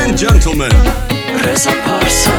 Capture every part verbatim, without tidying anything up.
and gentlemen, رضا پارسا.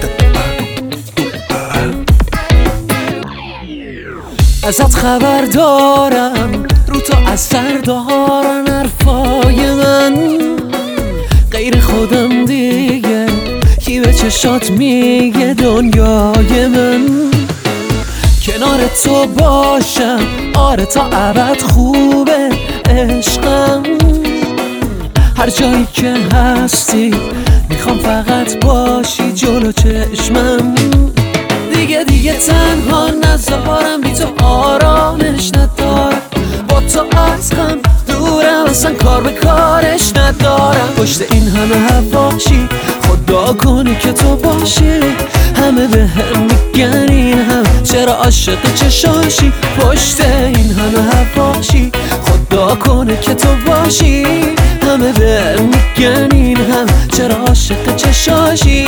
ازت خبر دارم رو تو اثر دارن حرفای من، غیر خودم دیگه کی به چشات میگه دنیای من. کنار تو باشم آره تا ابد خوبه عشقم، هر جایی که هستی میخوام فقط باشی جلو چشمم. دیگه دیگه تنها نذارم بی تو آرامش ندارم، با تو از غم دورم اصلا کار به کارش ندارم. پشت این همه حواشی خدا کنه که تو باشی، همه به هم میگن این هم چرا عاشق چشاشی. پشت این همه حواشی خدا کنه که تو باشی، همه به هم میگن این هم چرا عاشق چشاشی.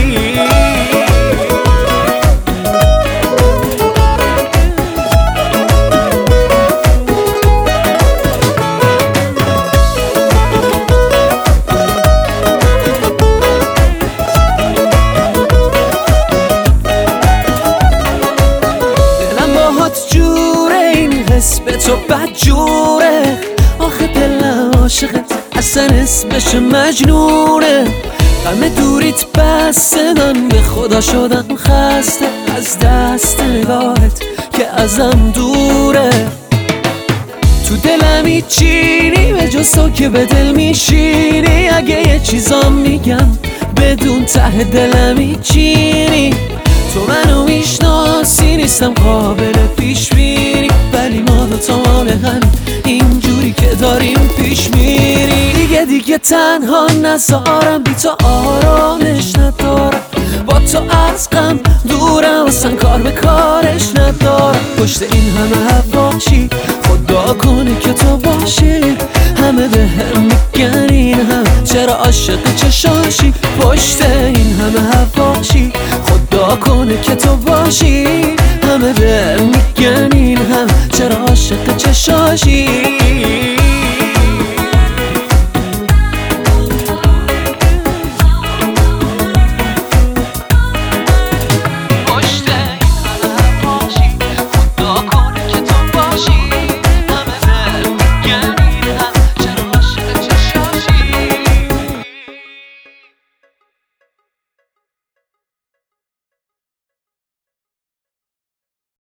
جوره این حس به تو بد جوره، آخه دلم عاشقت اصلا اسمش مجنونه. غم دوریت بسته من به خدا شدم خسته از دست نگاهت که ازم دوره. تو دلم هیچینی به جز تو که به دل میشینی، اگه یه چیزام میگم بدون ته دلم هیچینی. تو منو میشناسی نیستم قابل پیش بینی، ولی ما دوتا مال هم اینجوری که داریم پیش میری. دیگه دیگه تنها نذارم بی تو آرامش ندارم، با تو از غم دورم اصلا کار به کارش ندارم. پشت این همه حواشی خدا کنه که تو باشی، همه به هم میگن این هم چرا عاشق چشاشی. پشت این همه حواشی خدا کنه که تو باشی، همه به هم میگن این هم چرا عاشق چشاشی.